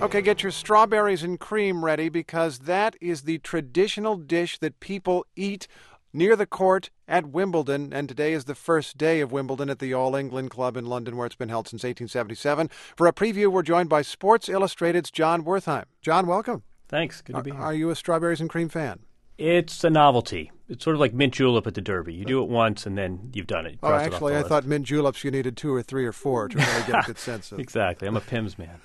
Okay, get your strawberries and cream ready because that is the traditional dish that people eat near the court at Wimbledon. And today is the first day of Wimbledon at the All England Club in London, where it's been held since 1877. For a preview, we're joined by Sports Illustrated's John Wertheim. John, welcome. Thanks. Good to be here. Are you a strawberries and cream fan? It's a novelty. It's sort of like mint julep at the Derby. You do it once, and then you've done it. Actually, I thought mint juleps you needed 2 or 3 or 4 to really get a good sense of. Exactly. I'm a Pimm's man.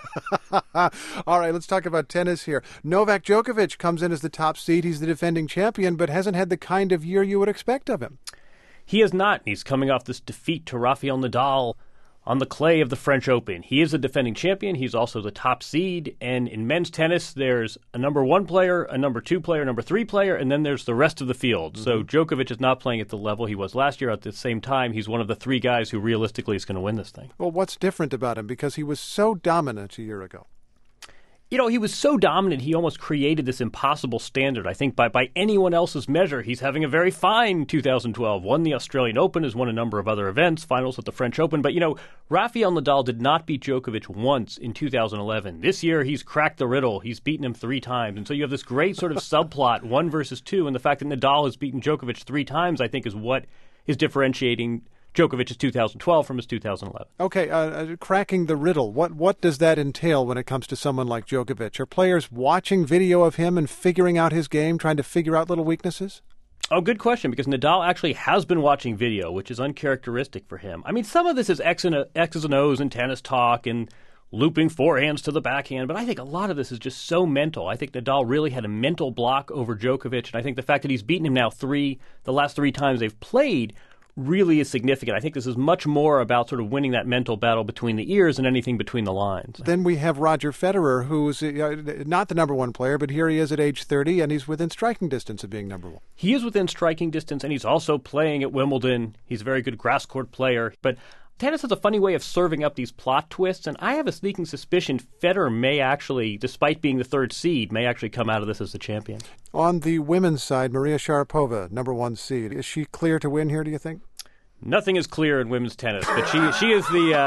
All right, let's talk about tennis here. Novak Djokovic comes in as the top seed. He's the defending champion, but hasn't had the kind of year you would expect of him. He has not. He's coming off this defeat to Rafael Nadal on the clay of the French Open. He is the defending champion. He's also the top seed. And in men's tennis, there's a number 1 player, a number 2 player, number 3 player, and then there's the rest of the field. So Djokovic is not playing at the level he was last year. At the same time, he's one of the 3 guys who realistically is going to win this thing. Well, what's different about him? Because he was so dominant a year ago. You know, he was so dominant, he almost created this impossible standard. I think by anyone else's measure, he's having a very fine 2012. Won the Australian Open, has won a number of other events, finals at the French Open. But, you know, Rafael Nadal did not beat Djokovic once in 2011. This year, he's cracked the riddle. He's beaten him 3 times. And so you have this great sort of subplot, 1 versus 2. And the fact that Nadal has beaten Djokovic 3 times, I think, is what is differentiating Djokovic's 2012 from his 2011. Okay, cracking the riddle. What does that entail when it comes to someone like Djokovic? Are players watching video of him and figuring out his game, trying to figure out little weaknesses? Oh, good question, because Nadal actually has been watching video, which is uncharacteristic for him. I mean, some of this is X's and O's and tennis talk and looping forehands to the backhand, but I think a lot of this is just so mental. I think Nadal really had a mental block over Djokovic, and I think the fact that he's beaten him now the last 3 times they've played really is significant. I think this is much more about sort of winning that mental battle between the ears than anything between the lines. Then we have Roger Federer, who's not the number 1 player, but here he is at age 30, and he's within striking distance of being number 1. He is within striking distance, and he's also playing at Wimbledon. He's a very good grass court player. But tennis has a funny way of serving up these plot twists, and I have a sneaking suspicion Federer may actually, despite being the 3rd seed, may actually come out of this as the champion. On the women's side, Maria Sharapova, number 1 seed. Is she clear to win here, do you think? Nothing is clear in women's tennis, but she is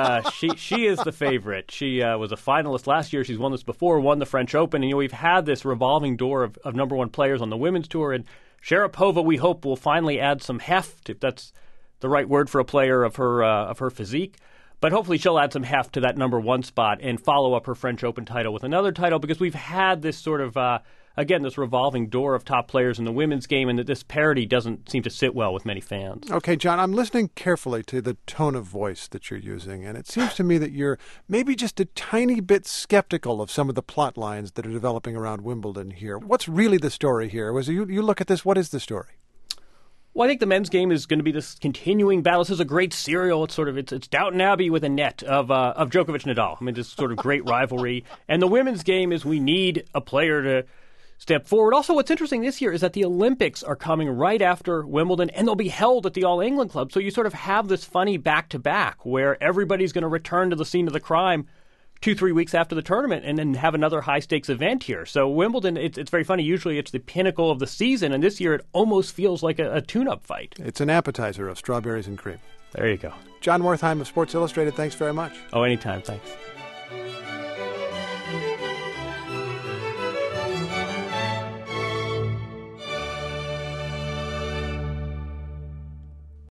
the favorite. She was a finalist last year. She's won this before, won the French Open, and we've had this revolving door of number 1 players on the women's tour. And Sharapova, we hope, will finally add some heft, if that's the right word for a player of her physique. But hopefully she'll add some heft to that number 1 spot and follow up her French Open title with another title, because we've had this sort of again, this revolving door of top players in the women's game, and that this parity doesn't seem to sit well with many fans. Okay, John, I'm listening carefully to the tone of voice that you're using, and it seems to me that you're maybe just a tiny bit skeptical of some of the plot lines that are developing around Wimbledon here. What's really the story here? As you look at this, what is the story? Well, I think the men's game is going to be this continuing battle. This is a great serial. It's Downton Abbey with a net of Djokovic Nadal. I mean, this sort of great rivalry. And the women's game is we need a player to step forward. Also, what's interesting this year is that the Olympics are coming right after Wimbledon, and they'll be held at the All England Club. So you sort of have this funny back-to-back where everybody's going to return to the scene of the crime 2-3 weeks after the tournament and then have another high-stakes event here. So Wimbledon, it's very funny. Usually it's the pinnacle of the season, and this year it almost feels like a tune-up fight. It's an appetizer of strawberries and cream. There you go. John Wertheim of Sports Illustrated, thanks very much. Oh, anytime. Thanks.